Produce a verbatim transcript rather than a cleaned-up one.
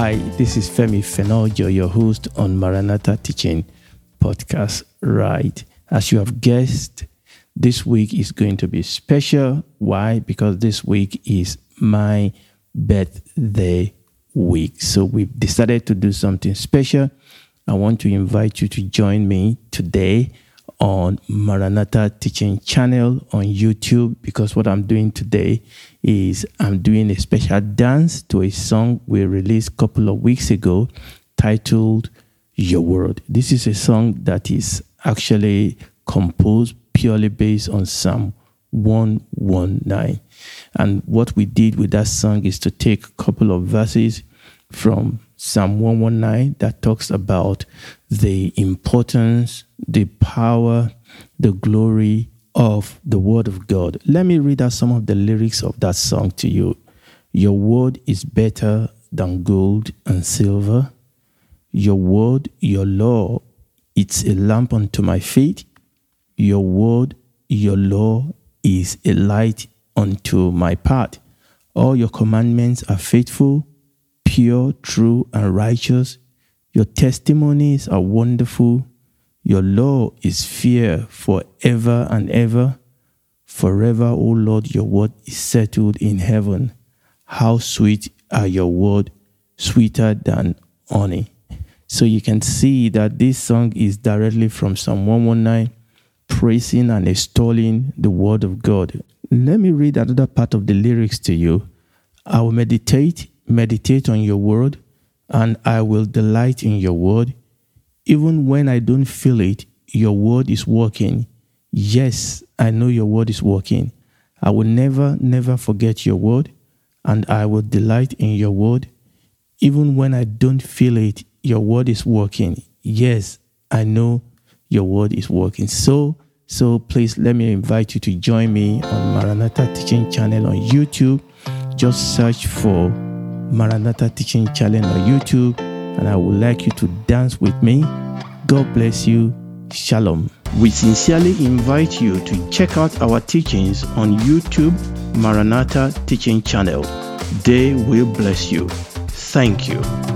Hi, this is Femi Fenojo, your host on Maranatha Teaching Podcast. Right, as you have guessed, this week is going to be special. Why? Because this week is my birthday week. So we've decided to do something special. I want to invite you to join me today on Maranatha Teaching Channel on YouTube, because what I'm doing today is I'm doing a special dance to a song we released a couple of weeks ago titled Your Word. This is a song that is actually composed purely based on Psalm one nineteen. And what we did with that song is to take a couple of verses from Psalm one nineteen that talks about the importance, the power, the glory of the Word of God. Let me read out some of the lyrics of that song to you. Your word is better than gold and silver. Your word, your law, it's a lamp unto my feet. Your word, your law is a light unto my path. All your commandments are faithful, pure, true, and righteous. Your testimonies are wonderful. Your law is fair forever and ever. Forever, O Lord, your word is settled in heaven. How sweet are your word, sweeter than honey. So you can see that this song is directly from Psalm one nineteen, praising and extolling the word of God. Let me read another part of the lyrics to you. I will meditate, meditate on your word, and I will delight in your word. Even when I don't feel it, your word is working. Yes, I know your word is working. I will never, never forget your word, and I will delight in your word. Even when I don't feel it, your word is working. Yes, I know your word is working. So, so please let me invite you to join me on Maranatha Teaching Channel on YouTube. Just search for Maranatha Teaching Channel on YouTube, and I would like you to dance with me. God bless you. Shalom. We sincerely invite you to check out our teachings on YouTube, Maranatha Teaching Channel. They will bless you. Thank you.